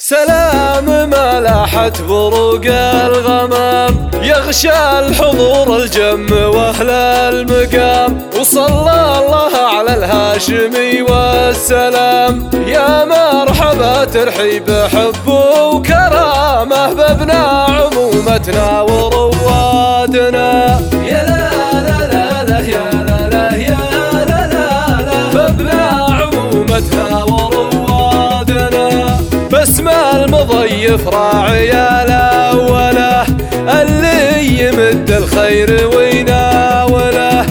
سلام ما لاحت بروق الغمام، يغشى الحضور الجم واهل المقام، وصلى الله على الهاشمي والسلام. يا مرحبا ترحيب حب وكرامه بابنا عمومتنا وروادنا. يا لا لا لا لا يا لا لا يا لا لا لا بابنا عمومتنا وروادنا. باسم المضيف راعي الاوله اللي يمد الخير ويناوله،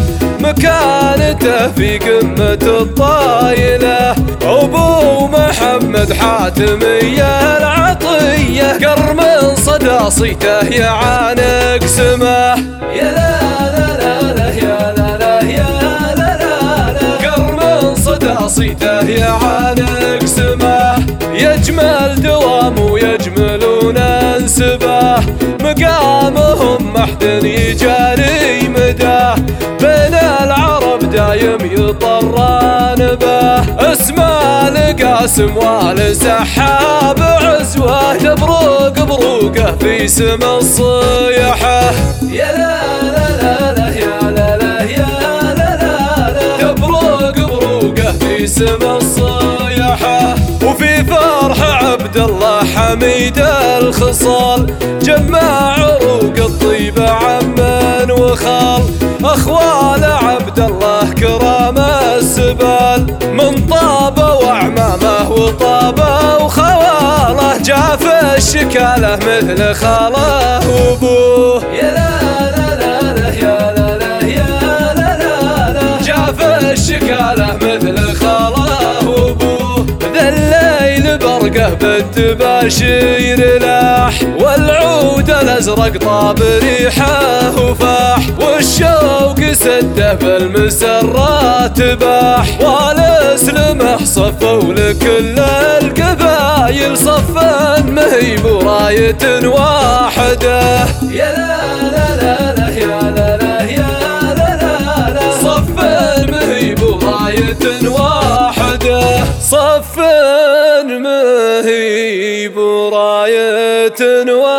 مكانته في قمة الطايلة أبو محمد حاتمي العطية، قرم صدى صيته يعانق سماه. يا لا لا لا لا يا لا لا يا لا لا لا قرم صدى صيته يعانق سماه. يجمل دوام ويجملون انسباه، مقامهم محد يجاري مداه، بين العرب دايم يطران به. اسمه لقاسم والسحاب عزوه، تبروق بروقه في سم الصيحه. يا لا لا لا لا يا لا لا يا لا لا لا تبروق بروقه في سم الصيحه. وفي فرح عبد الله حميد الخصال، جمع عروق الطيبة عمن وخال، أخوال عبد الله كرام السبال، من طابة وعمامه وطابة وخواله، جاف الشكالة مثل خاله وابوه. يا لا لا لا لا يا لا لا يا لا لا لا جاف الشكالة مثل خاله وابوه. ذا الليل برقه بالتباشير لاح، والعود الازرق طاب ريحه وفاح، والشوق سده بالمسرات باح، والاسلمه صفوا لكل القبايل صفا مهيب ورايه واحده. يا لا لا لا لا يا لا لا يا لا لا لا صفا مهيب ورايه واحده، صف مهيب راية